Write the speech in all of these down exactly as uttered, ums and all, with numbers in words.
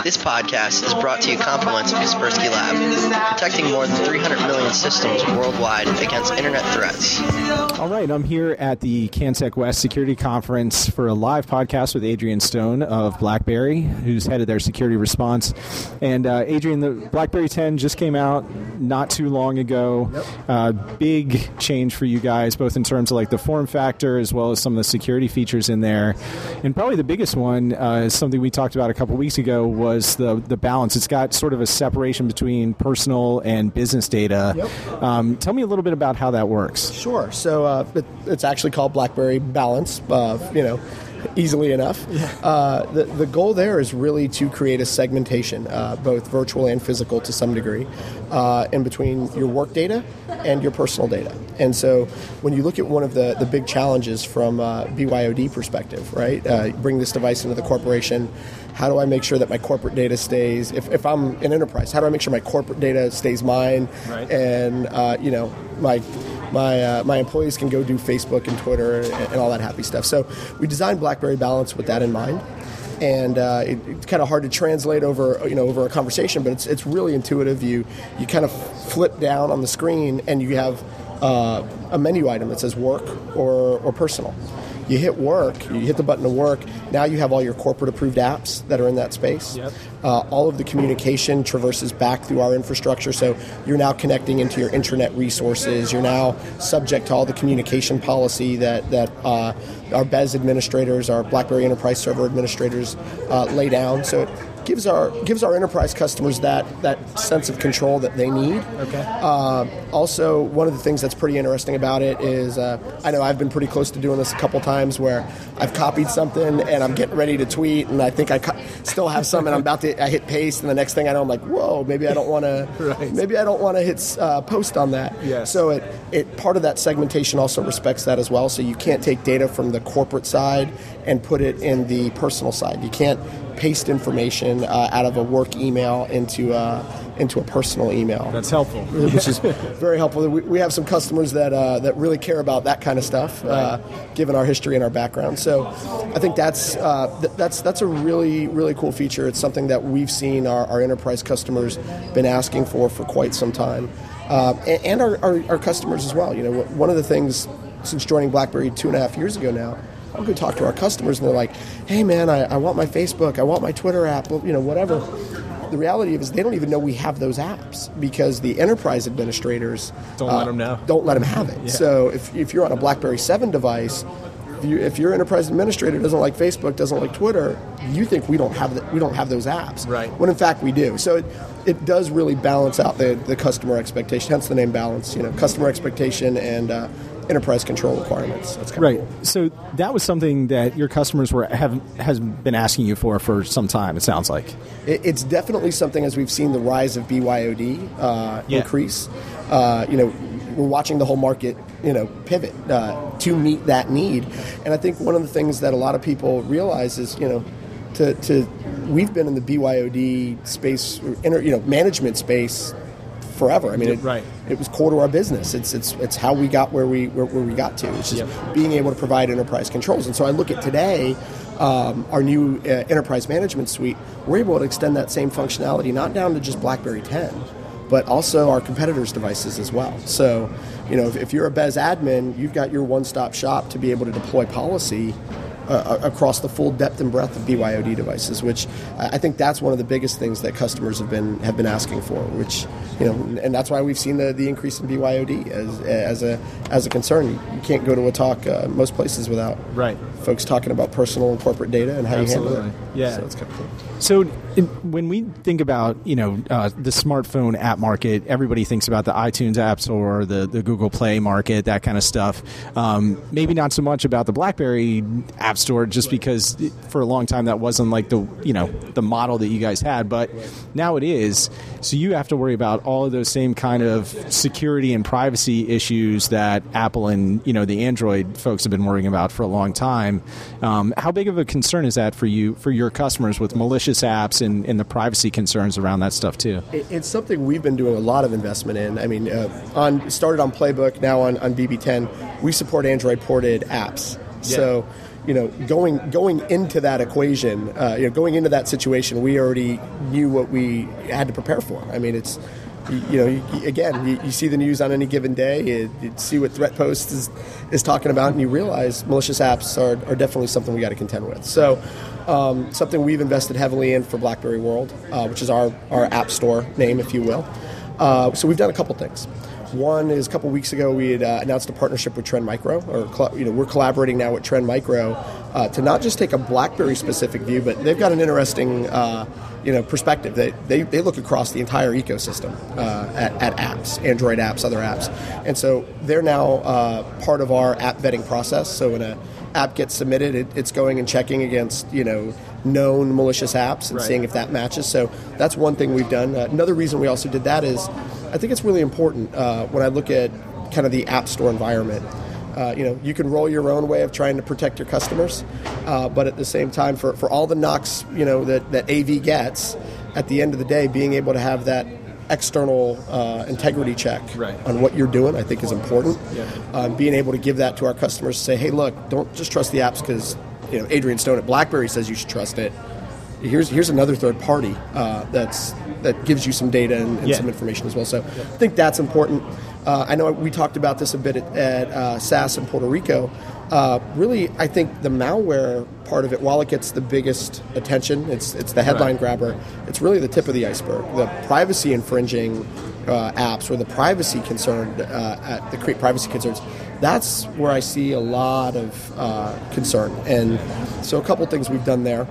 This podcast is brought to you compliments of Kaspersky Lab, protecting more than three hundred million systems worldwide against internet threats. All right, I'm here at the CanSec West Security Conference for a live podcast with Adrian Stone of BlackBerry, who's headed their security response. And uh, Adrian, the BlackBerry ten just came out not too long ago. Yep. Uh, big change for you guys, both in terms of like the form factor as well as some of the security features in there. And probably the biggest one uh, is something we talked about a couple weeks ago was the the balance. It's got sort of a separation between personal and business data. Yep. Um, tell me a little bit about how that works. Sure. So uh, it, it's actually called BlackBerry Balance. Uh, you know. Easily enough. Yeah. Uh, the, the goal there is really to create a segmentation, uh, both virtual and physical to some degree, uh, in between your work data and your personal data. And so when you look at one of the, the big challenges from a B Y O D perspective, right, uh, bring this device into the corporation, how do I make sure that my corporate data stays, if, if I'm an enterprise, how do I make sure my corporate data stays mine, right. and, uh, you know, my My uh, my employees can go do Facebook and Twitter and, and all that happy stuff. So we designed BlackBerry Balance with that in mind, and uh, it, it's kind of hard to translate over you know over a conversation, but it's it's really intuitive. You you kind of flip down on the screen and you have uh, a menu item that says work or or personal. You hit work, you hit the button to work, now you have all your corporate approved apps that are in that space. Yep. Uh, all of the communication traverses back through our infrastructure, so you're now connecting into your intranet resources. You're now subject to all the communication policy that, that uh, our B E S administrators, our BlackBerry Enterprise Server administrators uh, lay down. So it gives our gives our enterprise customers that, that sense of control that they need. Okay. Uh, also, one of the things that's pretty interesting about it is, uh, I know I've been pretty close to doing this a couple times where I've copied something and I'm getting ready to tweet, and I think I co- still have some, and I'm about to I hit paste, and the next thing I know, I'm like, whoa, maybe I don't want to right. maybe I don't want to hit uh, post on that. Yes. So it it part of that segmentation also respects that as well. So you can't take data from the corporate side and put it in the personal side. You can't paste information uh, out of a work email into uh, into a personal email. That's helpful. Which is very helpful. We, we have some customers that uh, that really care about that kind of stuff, right. uh, given our history and our background. So I think that's uh, th- that's that's a really, really cool feature. It's something that we've seen our, our enterprise customers been asking for for quite some time. Uh, and and our, our, our customers as well. You know, one of the things since joining BlackBerry two and a half years ago now, I'll go talk to our customers, and they're like, hey, man, I, I want my Facebook, I want my Twitter app, you know, whatever. The reality is they don't even know we have those apps because the enterprise administrators don't uh, let them know. Don't let them have it. Yeah. So if, if you're on a BlackBerry seven device, if, you, if your enterprise administrator doesn't like Facebook, doesn't like Twitter, you think we don't have the, we don't have those apps. Right. When in fact we do. So it, it does really balance out the, the customer expectation, hence the name Balance, you know, customer expectation and uh, enterprise control requirements. That's kind right. of cool. So that was something that your customers were have has been asking you for for some time, it sounds like. It, it's definitely something, as we've seen the rise of B Y O D uh, yeah. increase. Uh, you know, we're watching the whole market, you know, pivot uh, to meet that need. And I think one of the things that a lot of people realize is, you know, to, to we've been in the B Y O D space, inter, you know, management space forever. I mean, it, right. it was core to our business. It's it's it's how we got where we where, where we got to, which is yep. being able to provide enterprise controls. And so I look at today, um, our new uh, enterprise management suite. We're able to extend that same functionality not down to just BlackBerry ten, but also our competitors' devices as well. So, you know, if, if you're a B E S admin, you've got your one-stop shop to be able to deploy policy Uh, across the full depth and breadth of B Y O D devices, which I think that's one of the biggest things that customers have been have been asking for. Which, you know, and that's why we've seen the, the increase in B Y O D as as a as a concern. You can't go to a talk uh, most places without right. folks talking about personal and corporate data and how Absolutely. you handle it. Yeah, so it's kind of cool. So in, when we think about, you know, uh, the smartphone app market, everybody thinks about the iTunes apps or the, the Google Play market, that kind of stuff. Um, maybe not so much about the BlackBerry App Store, just because for a long time that wasn't like the, you know, the model that you guys had, but now it is. So you have to worry about all of those same kind of security and privacy issues that Apple and, you know, the Android folks have been worrying about for a long time. Um, how big of a concern is that for you, for your customers with malicious apps and, and the privacy concerns around that stuff too? It, it's something we've been doing a lot of investment in. I mean, uh, on started on Playbook, now on, on B B ten, we support Android ported apps. Yeah. So, you know, going going into that equation, uh, you know, going into that situation, we already knew what we had to prepare for. I mean, it's, you, you know, you, again, you, you see the news on any given day, you, you see what Threat Post is is talking about, and you realize malicious apps are, are definitely something we got to contend with. So, um, something we've invested heavily in for BlackBerry World, uh, which is our, our app store name, if you will. Uh, so we've done a couple things. One is a couple weeks ago we had uh, announced a partnership with Trend Micro, or cl- you know we're collaborating now with Trend Micro uh, to not just take a BlackBerry specific view, but they've got an interesting uh, you know perspective. They, they they look across the entire ecosystem uh, at, at apps, Android apps, other apps, and so they're now uh, part of our app vetting process. So when a app gets submitted, it, it's going and checking against you know known malicious apps and right. seeing if that matches. So that's one thing we've done. Uh, another reason we also did that is I think it's really important uh, when I look at kind of the App Store environment. Uh, you know, you can roll your own way of trying to protect your customers, uh, but at the same time, for, for all the knocks, you know, that, that A V gets, at the end of the day, being able to have that external uh, integrity check right. on what you're doing, I think is important. Yeah. Um, being able to give that to our customers, say, hey, look, don't just trust the apps because, you know, Adrian Stone at BlackBerry says you should trust it. Here's here's another third party uh, that's that gives you some data and, and yeah. some information as well. So I think that's important. Uh, I know we talked about this a bit at, at uh, S A S in Puerto Rico. Uh, really, I think the malware part of it, while it gets the biggest attention, it's it's the headline right. grabber. It's really the tip of the iceberg. The privacy infringing uh, apps or the privacy concerned, uh, at the create privacy concerns. That's where I see a lot of uh, concern. And so a couple things we've done there.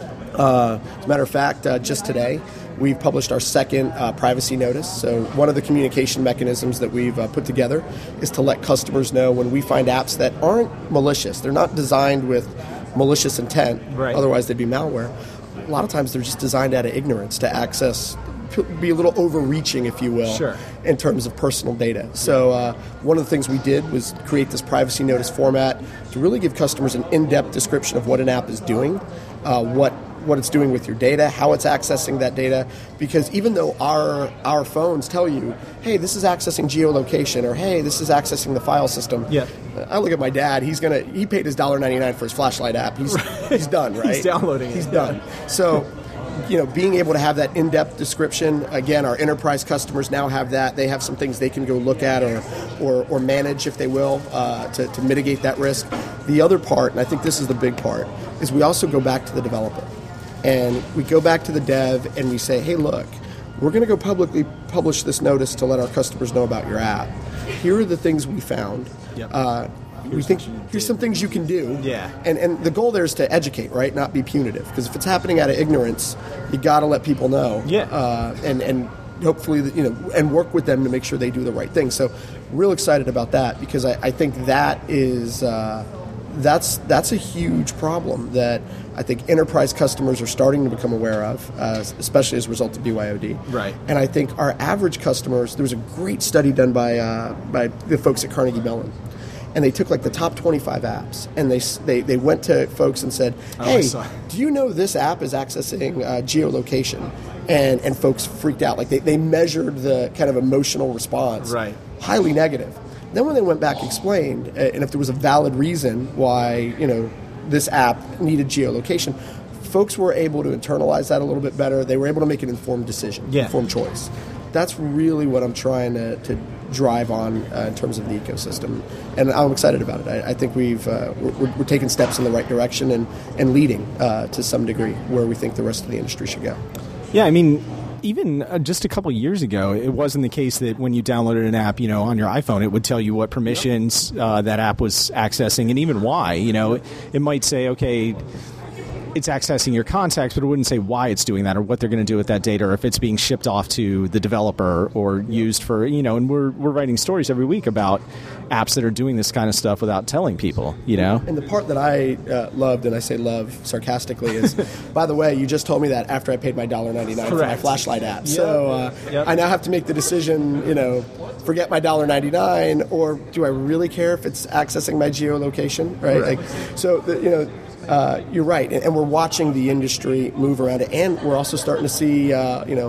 Uh, as a matter of fact, uh, just today, we've published our second uh, privacy notice. So one of the communication mechanisms that we've uh, put together is to let customers know when we find apps that aren't malicious. They're not designed with malicious intent. Right. Otherwise, they'd be malware. A lot of times, they're just designed out of ignorance to access, be a little overreaching, if you will, sure. in terms of personal data. So uh, one of the things we did was create this privacy notice format to really give customers an in-depth description of what an app is doing, uh, what what it's doing with your data, how it's accessing that data, because even though our our phones tell you, hey, this is accessing geolocation, or hey, this is accessing the file system. Yeah. I look at my dad, he's gonna he paid his one dollar ninety-nine for his flashlight app. He's he's done, right? He's downloading it. He's done. So you know, being able to have that in-depth description, again, our enterprise customers now have that. They have some things they can go look at or or, or manage, if they will, uh, to, to mitigate that risk. The other part, and I think this is the big part, is we also go back to the developer. And we go back to the dev and we say, hey, look, we're going to go publicly publish this notice to let our customers know about your app. Here are the things we found. Yep. Uh, we think here's some things you can do. Yeah. And and the goal there is to educate, right? Not be punitive. Because if it's happening out of ignorance, you got to let people know. Yeah. Uh, and and hopefully, you know, and work with them to make sure they do the right thing. So, real excited about that because I, I think that is uh, that's that's a huge problem that I think enterprise customers are starting to become aware of, uh, especially as a result of B Y O D. Right. And I think our average customers, there was a great study done by uh, by the folks at Carnegie Mellon. And they took like the top twenty-five apps, and they they, they went to folks and said, "Hey, oh, do you know this app is accessing uh, geolocation?" And and folks freaked out. Like they, they measured the kind of emotional response, right? Highly negative. Then when they went back, explained, and if there was a valid reason why you know this app needed geolocation, folks were able to internalize that a little bit better. They were able to make an informed decision, yeah. informed choice. That's really what I'm trying to. to drive on uh, in terms of the ecosystem, and I'm excited about it. I, I think we've uh, we're, we're taking steps in the right direction and and leading uh, to some degree where we think the rest of the industry should go. Yeah, I mean, even uh, just a couple of years ago, it wasn't the case that when you downloaded an app, you know, on your iPhone, it would tell you what permissions uh, that app was accessing and even why. You know, it, it might say, okay, it's accessing your contacts, but it wouldn't say why it's doing that or what they're going to do with that data or if it's being shipped off to the developer or used for, you know, and we're we're writing stories every week about apps that are doing this kind of stuff without telling people, you know? And the part that I uh, loved, and I say love sarcastically, is, by the way, you just told me that after I paid my one dollar ninety-nine for my flashlight app. Yep. So uh, yep. I now have to make the decision, you know, forget my one dollar ninety-nine, or do I really care if it's accessing my geolocation, right? right. Like, so, the, you know, Uh, you're right, and, and we're watching the industry move around it, and we're also starting to see, uh, you know,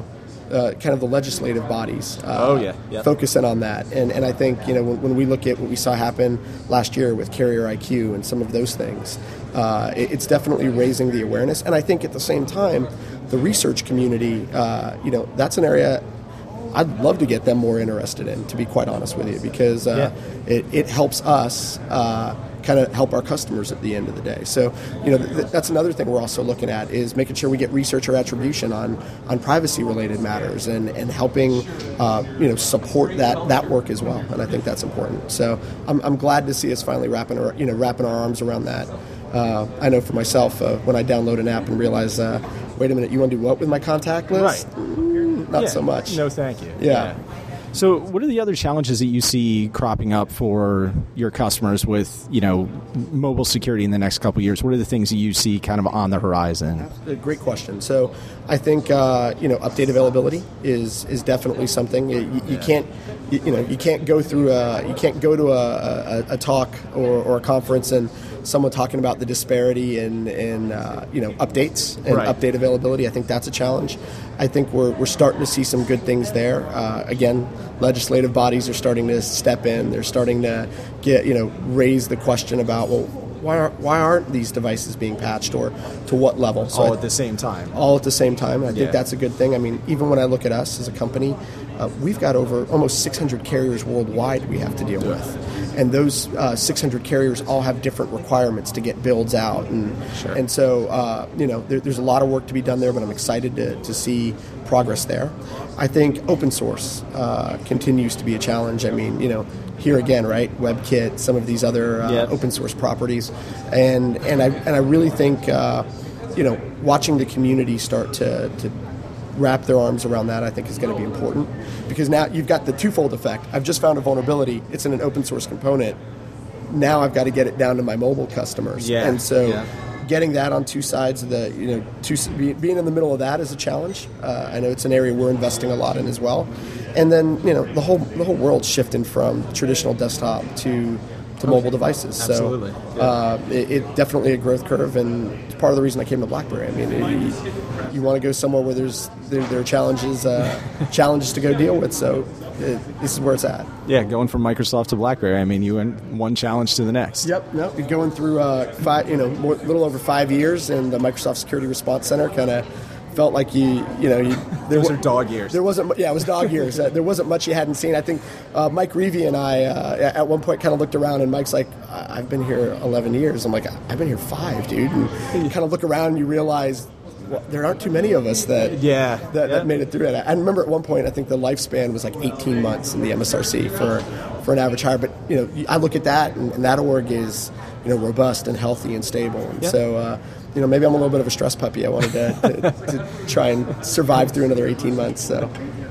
uh, kind of the legislative bodies. Uh, oh yeah, yeah. Focus in on that, and and I think you know when, when we look at what we saw happen last year with Carrier I Q and some of those things, uh, it, it's definitely raising the awareness. And I think at the same time, the research community, uh, you know, that's an area I'd love to get them more interested in, to be quite honest with you, because uh, yeah. it, it helps us uh, kind of help our customers at the end of the day. So, you know, th- that's another thing we're also looking at is making sure we get researcher attribution on, on privacy-related matters and, and helping, uh, you know, support that, that work as well. And I think that's important. So I'm, I'm glad to see us finally wrapping our, you know, wrapping our arms around that. Uh, I know for myself, uh, when I download an app and realize, uh, wait a minute, you want to do what with my contact list? Right. Mm, not yeah. so much. No, thank you. Yeah. yeah. So what are the other challenges that you see cropping up for your customers with, you know, mobile security in the next couple of years? What are the things that you see kind of on the horizon? A great question. So I think, uh, you know, update availability is is definitely something. You, you yeah. can't, you, you know, you can't go through a, you can't go to a, a, a talk or, or a conference and someone talking about the disparity in, in uh, you know, updates and right. update availability. I think that's a challenge. I think we're we're starting to see some good things there. Uh, again, legislative bodies are starting to step in. They're starting to get, you know, raise the question about, well, why are, why aren't these devices being patched, or to what level? So all I, at the same time. All at the same time. And I think yeah. that's a good thing. I mean, even when I look at us as a company, uh, we've got over almost six hundred carriers worldwide we have to deal yeah. with. And those uh, six hundred carriers all have different requirements to get builds out. And sure. and so, uh, you know, there, there's a lot of work to be done there, but I'm excited to, to see progress there. I think open source uh, continues to be a challenge. I mean, you know, here again, right, WebKit, some of these other uh, yep. open source properties. And and I and I really think, uh, you know, watching the community start to, to wrap their arms around that, I think, is going to be important, because now you've got the twofold effect. I've just found a vulnerability. It's in an open source component. Now I've got to get it down to my mobile customers. Yeah. And so yeah. getting that on two sides of the, you know, two, being in the middle of that is a challenge. Uh, I know it's an area we're investing a lot in as well. And then, you know, the whole the whole world's shifting from traditional desktop to to mobile devices. Absolutely. So yeah. uh, it, it definitely a growth curve, and it's part of the reason I came to BlackBerry. I mean, it, you, you want to go somewhere where there's there, there are challenges uh, challenges to go deal with. So it, this is where it's at. Yeah, going from Microsoft to BlackBerry. I mean, you went one challenge to the next. Yep. No, you're going through uh, five, you know, a little over five years, and the Microsoft Security Response Center kind of felt like you, you know, you, there those are dog years. There wasn't, yeah, it was dog years. Uh, there wasn't much you hadn't seen. I think uh, Mike Reevy and I uh, at one point kind of looked around, and Mike's like, "I've been here eleven years." I'm like, "I've been here five, dude." And you kind of look around, and you realize, well, there aren't too many of us that yeah that, yeah. that made it through it. I remember at one point, I think the lifespan was like eighteen months in the M S R C for for an average hire. But you know, I look at that, and, and that org is, you know, robust and healthy and stable. And yeah. so. Uh, You know, maybe I'm a little bit of a stress puppy. I wanted to, to, to try and survive through another eighteen months. So,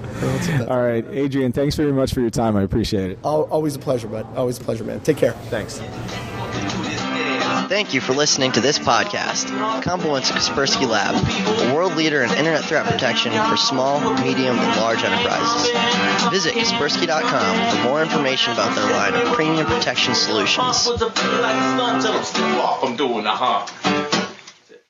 all right, Adrian, thanks very much for your time. I appreciate it. Always a pleasure, bud. Always a pleasure, man. Take care. Thanks. Thank you for listening to this podcast. Compliments of Kaspersky Lab, a world leader in internet threat protection for small, medium, and large enterprises. Visit Kaspersky dot com for more information about their line of premium protection solutions. I'm doing the huh.